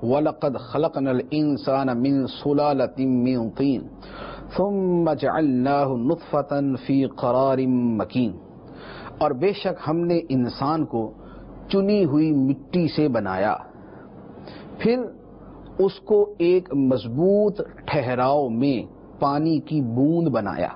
وَلَقَدْ خَلَقْنَا الْإِنسَانَ مِنْ صُلَالَةٍ مِّن طِينٍ ثُمَّ جَعَلْنَاهُ نُطْفَةً فِي قَرَارٍ مَّكِينٍ، اور بے شک ہم نے انسان کو چنی ہوئی مٹی سے بنایا، پھر اس کو ایک مضبوط ٹھہراؤ میں پانی کی بوند بنایا۔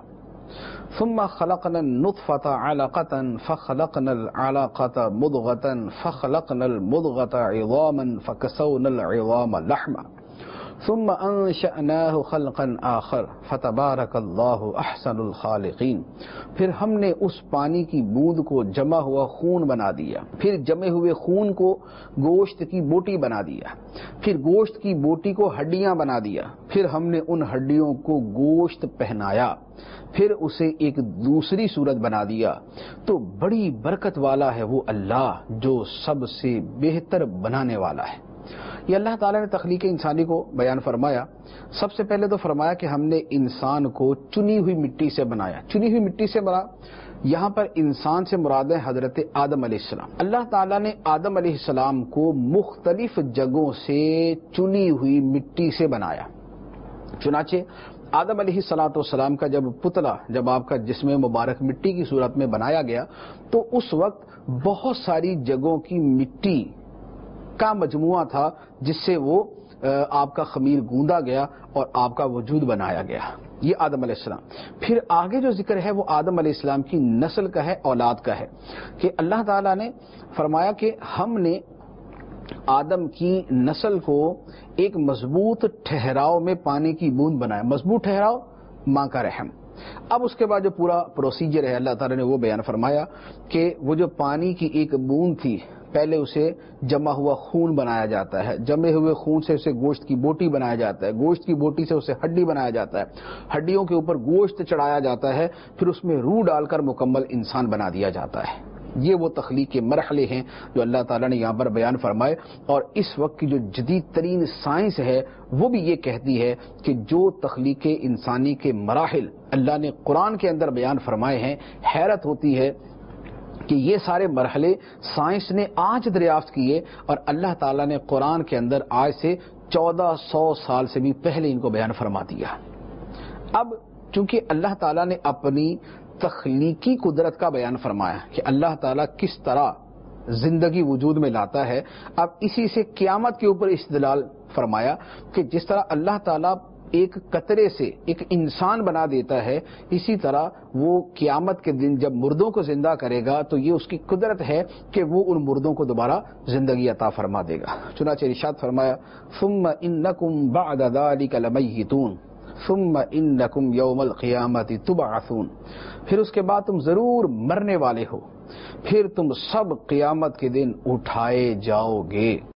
ثم خلقنا النطفة علقة فخلقنا العلقة مضغة فخلقنا المضغة عظاما فكسونا العظام لحما ثم انشأناه خلقا آخر فتبارك الله احسن الخالقین، پھر ہم نے اس پانی کی بوند کو جمع ہوا خون بنا دیا، پھر جمے ہوئے خون کو گوشت کی بوٹی بنا دیا، پھر گوشت کی بوٹی کو ہڈیاں بنا دیا، پھر ہم نے ان ہڈیوں کو گوشت پہنایا، پھر اسے ایک دوسری صورت بنا دیا۔ تو بڑی برکت والا ہے وہ اللہ جو سب سے بہتر بنانے والا ہے۔ یہ اللہ تعالیٰ نے تخلیق انسانی کو بیان فرمایا۔ سب سے پہلے تو فرمایا کہ ہم نے انسان کو چنی ہوئی مٹی سے بنایا۔ چنی ہوئی مٹی سے بنا، یہاں پر انسان سے مراد ہے حضرت آدم علیہ السلام۔ اللہ تعالیٰ نے آدم علیہ السلام کو مختلف جگہوں سے چنی ہوئی مٹی سے بنایا۔ چنانچہ آدم علیہ السلام کا جب پتلا، جب آپ کا جسم مبارک مٹی کی صورت میں بنایا گیا تو اس وقت بہت ساری جگہوں کی مٹی کا مجموعہ تھا جس سے وہ آپ کا خمیر گوندا گیا اور آپ کا وجود بنایا گیا۔ یہ آدم علیہ السلام۔ پھر آگے جو ذکر ہے وہ آدم علیہ السلام کی نسل کا ہے، اولاد کا ہے، کہ اللہ تعالیٰ نے فرمایا کہ ہم نے آدم کی نسل کو ایک مضبوط ٹھہراؤ میں پانی کی بوند بنایا۔ مضبوط ٹھہراؤ، ماں کا رحم۔ اب اس کے بعد جو پورا پروسیجر ہے اللہ تعالیٰ نے وہ بیان فرمایا کہ وہ جو پانی کی ایک بوند تھی، پہلے اسے جمع ہوا خون بنایا جاتا ہے، جمے ہوئے خون سے اسے گوشت کی بوٹی بنایا جاتا ہے، گوشت کی بوٹی سے اسے ہڈی بنایا جاتا ہے، ہڈیوں کے اوپر گوشت چڑھایا جاتا ہے، پھر اس میں روح ڈال کر مکمل انسان بنا دیا جاتا ہے۔ یہ وہ تخلیق کے مرحلے ہیں جو اللہ تعالیٰ نے یہاں پر بیان فرمائے، اور اس وقت کی جو جدید ترین سائنس ہے وہ بھی یہ کہتی ہے کہ جو تخلیق انسانی کے مراحل اللہ نے قرآن کے اندر بیان فرمائے ہیں، حیرت ہوتی ہے کہ یہ سارے مرحلے سائنس نے آج دریافت کیے اور اللہ تعالیٰ نے قرآن کے اندر آج سے 1400 سال سے بھی پہلے ان کو بیان فرما دیا۔ اب چونکہ اللہ تعالیٰ نے اپنی تخلیقی قدرت کا بیان فرمایا کہ اللہ تعالیٰ کس طرح زندگی وجود میں لاتا ہے، اب اسی سے قیامت کے اوپر استدلال فرمایا کہ جس طرح اللہ تعالیٰ ایک قطرے سے ایک انسان بنا دیتا ہے، اسی طرح وہ قیامت کے دن جب مردوں کو زندہ کرے گا تو یہ اس کی قدرت ہے کہ وہ ان مردوں کو دوبارہ زندگی عطا فرما دے گا۔ چنانچہ ارشاد فرمایا ثم انکم بعد ذلک لمیتون ثم انکم یوم القیامت تبعثون، پھر اس کے بعد تم ضرور مرنے والے ہو، پھر تم سب قیامت کے دن اٹھائے جاؤ گے۔